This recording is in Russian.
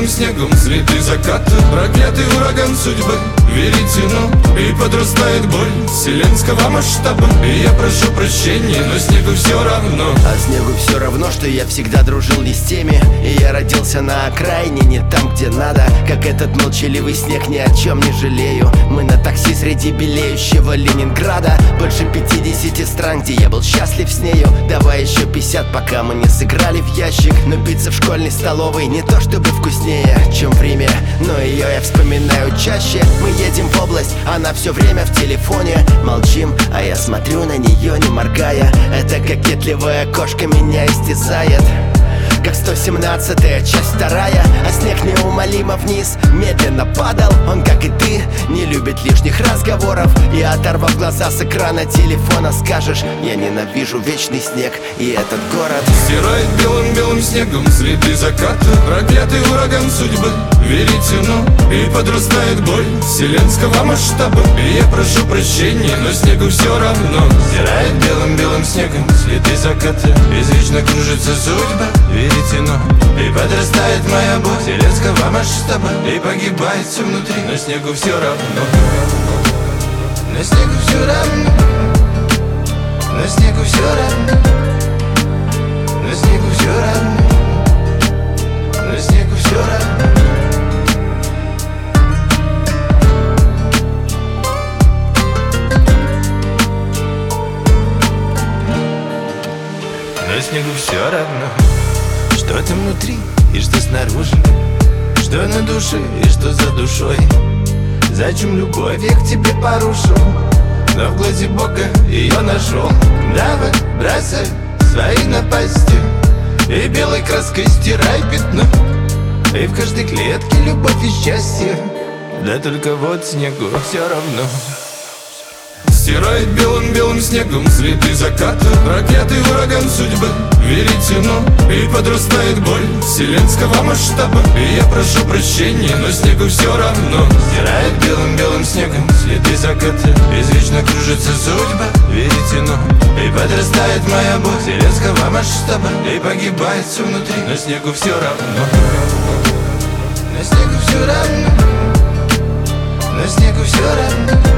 белым снегом цветы заката. Проклятый ураган судьбы, веретено, и подрастает боль вселенского масштаба. И я прошу прощения, но снегу все равно. А снегу все равно, что я всегда дружил не с теми. И я родился на окраине, не там, где надо. Как этот молчаливый снег, ни о чем не жалею. Мы на такси среди белеющего Ленинграда. Больше 50 стран, где я был счастлив с нею. Давай еще 50, пока мы не сыграли в ящик. Но пицца в школьной столовой не то чтобы вкуснее, чем в Риме, но ее я вспоминаю чаще. Мы едем в область, она все время в телефоне. Молчим, а я смотрю на нее, не моргая. Эта кокетливая кошка меня истязает, как 117-я, часть вторая. А снег неумолимо вниз медленно падал. Он, как и ты, не любит лишних разговоров. И оторвав глаза с экрана телефона, скажешь: я ненавижу вечный снег и этот город. Стирает белым-белым снегом следы заката. Проклятый ураган судьбы, веретено, и подрастает боль вселенского масштаба. И я прошу прощения, но снегу все равно. Стирает белым-белым снегом следы заката. Извечно кружится судьба, веретено, и подрастает моя боль вселенского масштаба. И погибает все внутри, но снегу все равно. На снегу все равно. На снегу все равно. На снегу все равно. На снегу все равно. На снегу все равно, что там внутри и что снаружи, что на душе и что за душой. Зачем любовь я к тебе порушил, но в глазе Бога ее нашел. Давай, бросай свои напасти и белой краской стирай пятно. И в каждой клетке любовь и счастье, да только вот снегу все равно. Стирает белым-белым снегом следы заката. Проклятый ураган судьбы, веретено, и подрастает боль вселенского масштаба. И я прошу прощения, но снегу все равно. Стирает белым-белым снегом следы заката. Извечно кружится судьба, веретено, и подрастает моя боль вселенского масштаба. И погибает все внутри, но снегу все равно. На снегу все равно. На снегу все равно.